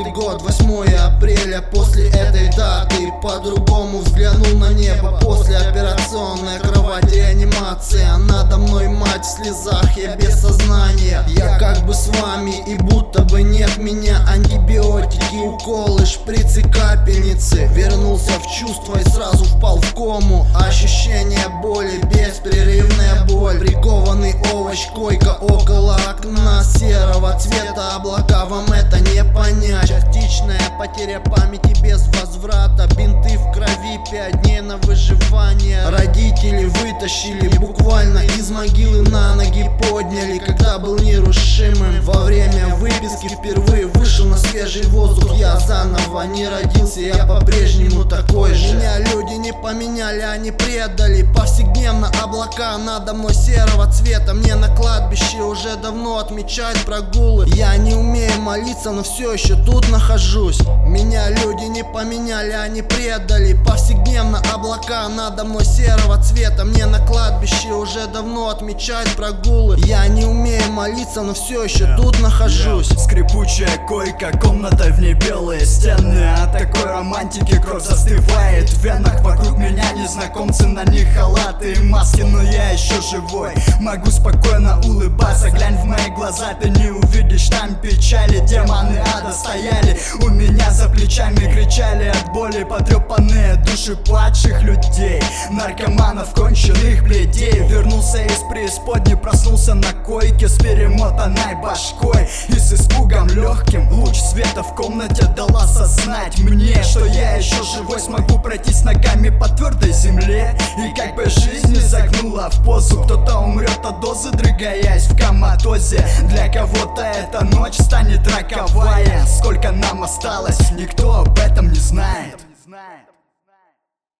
год, 8 апреля. После этой даты по-другому взглянул на небо. После операционной кровати реанимация. Надо мной мать в слезах, я без сознания. Я как бы с вами и будто бы нет меня. Антибиотики, уколы, шприцы, капельницы. Вернулся в чувство и сразу впал в кому. Ощущение боли, беспрерывная боль. Прикованный овощ, койка около окна серого цвета. Облака, вам это не понять. Частичная потеря памяти без возврата. Бинты в крови, 5 дней на выживание. Родители вытащили буквально из могилы, на ноги подняли, когда был нерушимым. Во время выписки впервые вышел на свежий воздух. Я заново не родился, я по-прежнему такой же. Меня люди не поменяли, они предали. Повседневно облака надо мной серого цвета. Мне на кладбище уже давно отмечают прогулы. Я не умею молиться, но все еще тут нахожусь. Меня люди не поменяли, они предали. Повседневно облака надо мной серого цвета. Мне на кладбище уже давно отмечают прогулы. Я не умею молиться, но все еще тут нахожусь. Скрипучая койка, комната, в ней белые стены. От такой романтики кровь застывает в венах. Вокруг меня незнакомцы, на них халаты и маски, но я еще живой. Могу спокойно улыбаться, глянь в мои глаза, ты не увидишь там печали. Демоны ада стояли у меня за плечами, кричали от боли потрепанные души падших людей, наркоманов, конченых бледей. Вернулся из преисподней, проснулся на койке с перемотанной башкой и с испугом легким. Луч света в комнате дал осознать мне, что я еще живой, смогу пройтись ногами по твердой земле. И как бы жизнь не загнула в позу, кто-то умрет от дозы, дрыгаясь в коматозе. Для кого-то эта ночь станет роковая. Сколько нам осталось, никто об этом не знает.